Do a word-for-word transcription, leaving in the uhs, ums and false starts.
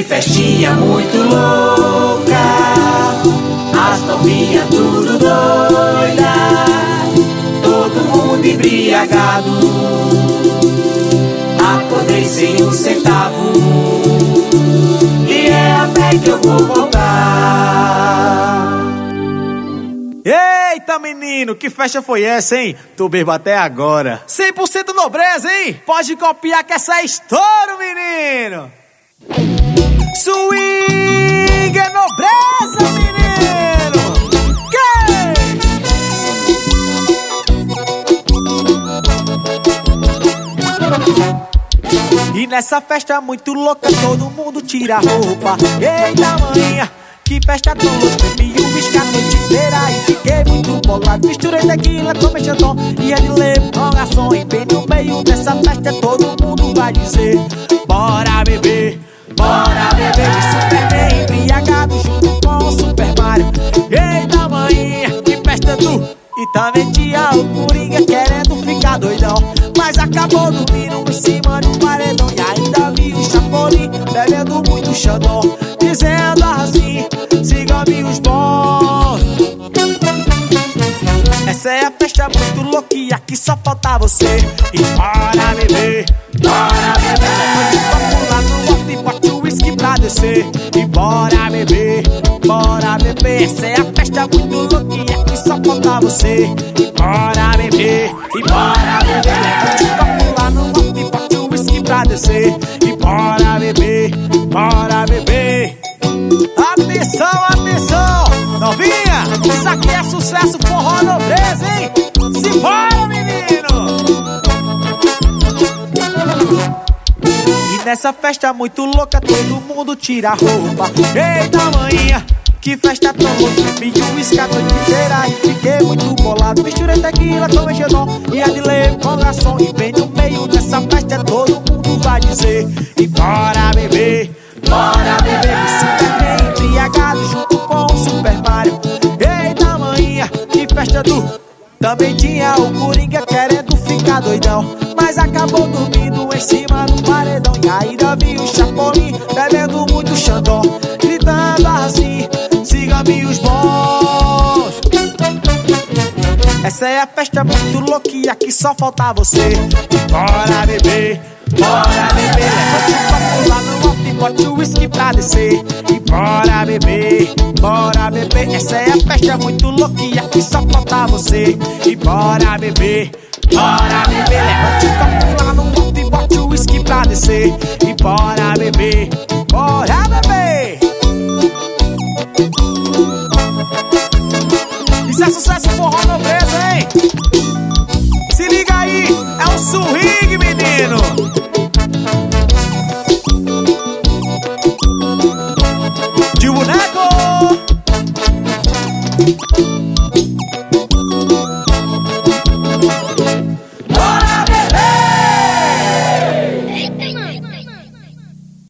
Que festinha muito louca, as novinhas tudo doida, todo mundo embriagado. Acordei sem um centavo, e é até que eu vou voltar. Eita menino, que festa foi essa, hein? Tô bebo até agora. Cem por cento nobreza, hein? Pode copiar que essa é estouro, menino. Swing é nobreza, menino. Que? E nessa festa muito louca todo mundo tira a roupa. Eita manhã, que festa tão louca. Bebi um whisky a noite inteira e fiquei muito bolado. Misturei tequila com mexetão e é de levo com garçom. E bem no meio dessa festa todo mundo vai dizer: bora beber, bora beber. Super bem embriagado junto com o Super Mario. Eita manhã, que festa do... E também tinha o Coringa querendo ficar doidão, mas acabou dormindo em cima do paredão. E ainda vi o Chapolin bebendo muito xandão, dizendo assim: siga-me os bons. Essa é a festa muito louca e aqui só falta você. E bora beber, bora beber. Levante o copo lá no alto e bote o whisky pra descer. E bora beber, bora beber. Essa é a festa muito louca e aqui só falta você. E bora beber, e bora beber. Levante o copo lá no alto e bote o whisky pra descer. E bora beber, bora beber. Atenção, atenção, novinha, isso aqui é sucesso, forró nobreza, hein? Simbora, menino! E nessa festa muito louca todo mundo tira a roupa. Eita manhã, que festa tão louca. Bebi um whisky a noite inteira e fiquei muito bolado. Misturei tequila com mexedão e a de levo com garçom. E bem no meio dessa festa todo mundo vai dizer: e bora beber, bora beber. Super bem embriagado junto com o Super Mario. Eita manhã, que festa do... Também tinha o Coringa querendo ficar doidão, mas acabou dormindo em cima do paredão. E ainda vi o Chapolin bebendo muito xandão, gritando assim: siga-me os bons. Essa é a festa muito louca e aqui só falta você. Bora beber, bora beber. Levante o copo lá no alto e bote o whisky pra descer. E bora beber, bora beber. Essa é a festa muito louca e aqui só falta você. E bora beber, bora beber. Levante o copo lá no alto e bote o whisky pra descer. E bora beber, bora beber. Isso é sucesso, forró nobreza, hein? Se liga aí, é um swing, menino.